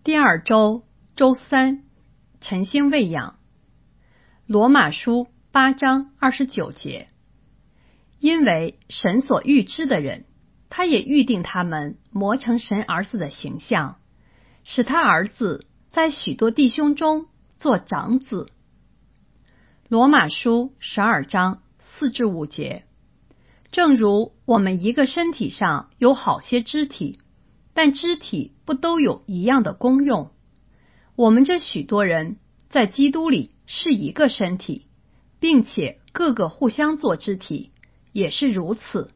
第二周周三，晨星喂养。罗马书8章29节，因为神所预知的人，他也预定他们磨成神儿子的形象，使他儿子在许多弟兄中做长子。罗马书12章4至5节，正如我们一个身体上有好些肢体，但肢体不都有一样的功用。我们这许多人在基督里是一个身体，并且各个互相做肢体，也是如此。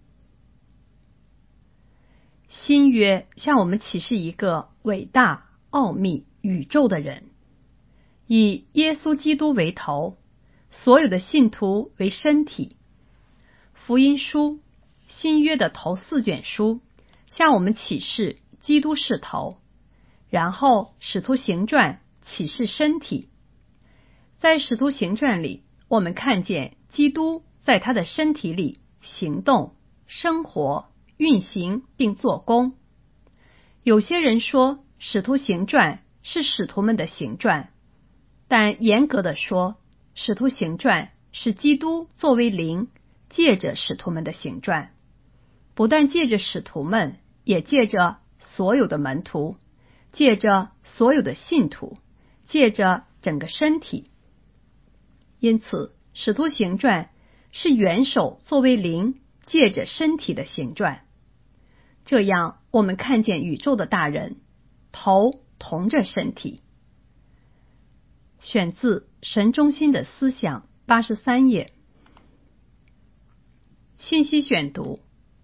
新约向我们启示一个伟大、奥秘、宇宙的人，以耶稣基督为头，所有的信徒为身体。福音书，新约的头4卷书，向我们启示基督是头，然后使徒行传启示身体。在使徒行传里，我们看见基督在他的身体里行动、生活、运行并做工。有些人说使徒行传是使徒们的行传，但严格的说，使徒行传是基督作为灵借着使徒们的行传，不但借着使徒们，也借着所有的门徒，借着所有的信徒，借着整个身体。因此使徒行传是元首作为灵借着身体的行传。这样我们看见宇宙的大人，头同着身体。选自神中心的思想83页。信息选读。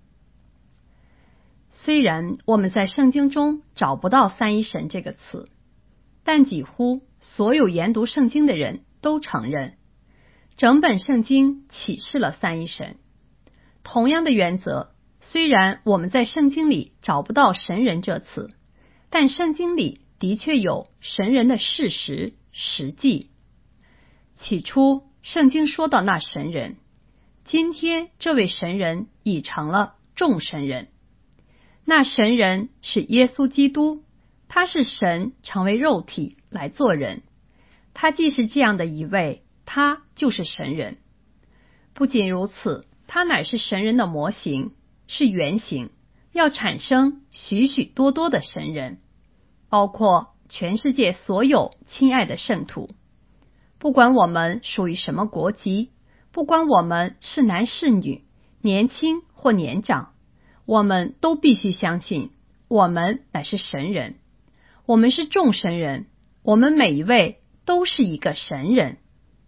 虽然我们在圣经中找不到三一神这个词，但几乎所有研读圣经的人都承认，整本圣经启示了三一神。同样的原则，虽然我们在圣经里找不到神人这词，但圣经里的确有神人的事实、实际。起初圣经说到那神人，今天这位神人已成了众神人。那神人是耶稣基督，他是神成为肉体来做人，他既是这样的一位，他就是神人。不仅如此，他乃是神人的模型，是原型，要产生许许多多的神人，包括全世界所有亲爱的圣徒。不管我们属于什么国籍，不管我们是男是女，年轻或年长，我们都必须相信，我们乃是神人，我们是众神人，我们每一位都是一个神人。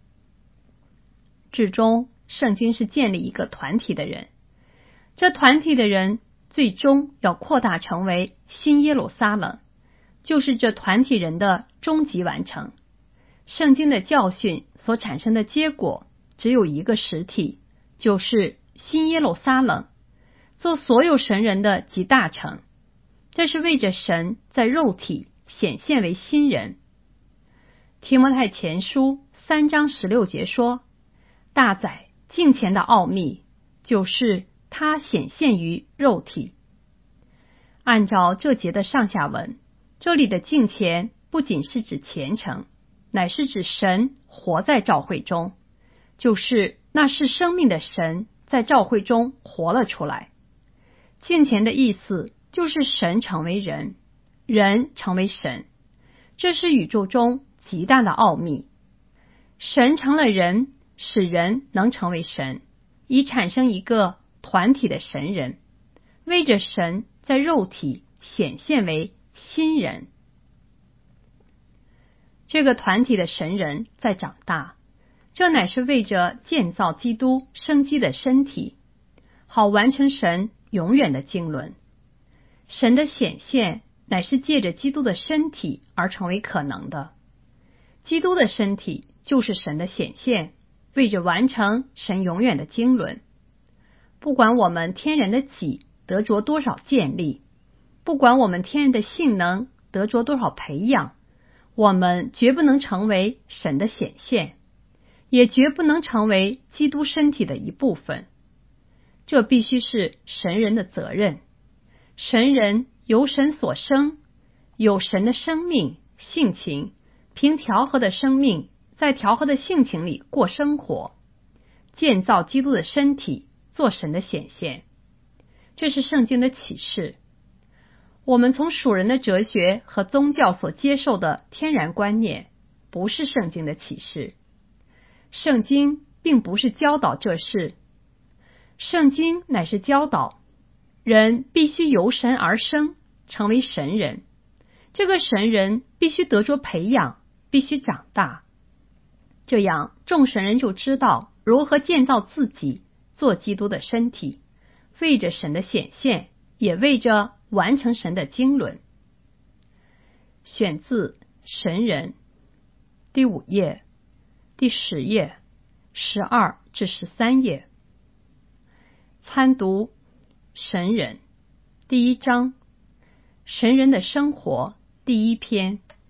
至终，圣经是建立一个团体的人，这团体的人最终要扩大成为新耶路撒冷，就是这团体人的终极完成。圣经的教训所产生的结果只有一个实体，就是新耶路撒冷，做所有神人的集大成。这是为着神在肉体显现为新人。提摩太前书3章16节说，大宰敬虔的奥秘，就是他显现于肉体。按照这节的上下文，这里的敬虔不仅是指虔诚，乃是指神活在教会中，就是那是生命的神在教会中活了出来。敬虔的意思就是神成为人，人成为神，这是宇宙中极大的奥秘。神成了人，使人能成为神，以产生一个团体的神人，为着神在肉体显现为新人。这个团体的神人在长大，这乃是为着建造基督生机的身体，好完成神永远的经纶。神的显现乃是借着基督的身体而成为可能的。基督的身体就是神的显现，为着完成神永远的经纶。不管我们天然的己得着多少建立，不管我们天然的性能得着多少培养，我们绝不能成为神的显现，也绝不能成为基督身体的一部分。这必须是神人的责任。神人由神所生， 有神的生命性情，凭调和的生命在调和的性情里过生活，建造基督的身体，做神的显现。这是圣经的启示。我们从属人的哲学和宗教所接受的天然观念，不是圣经的启示。圣经并不是教导这事，圣经乃是教导人必须由神而生，成为神人。这个神人必须得着培养，必须长大。这样众神人就知道如何建造自己，做基督的身体，为着神的显现，也为着完成神的经纶。选自神人，第5页、第10页、12至13页。参读神人，第1章，神人的生活，第1篇。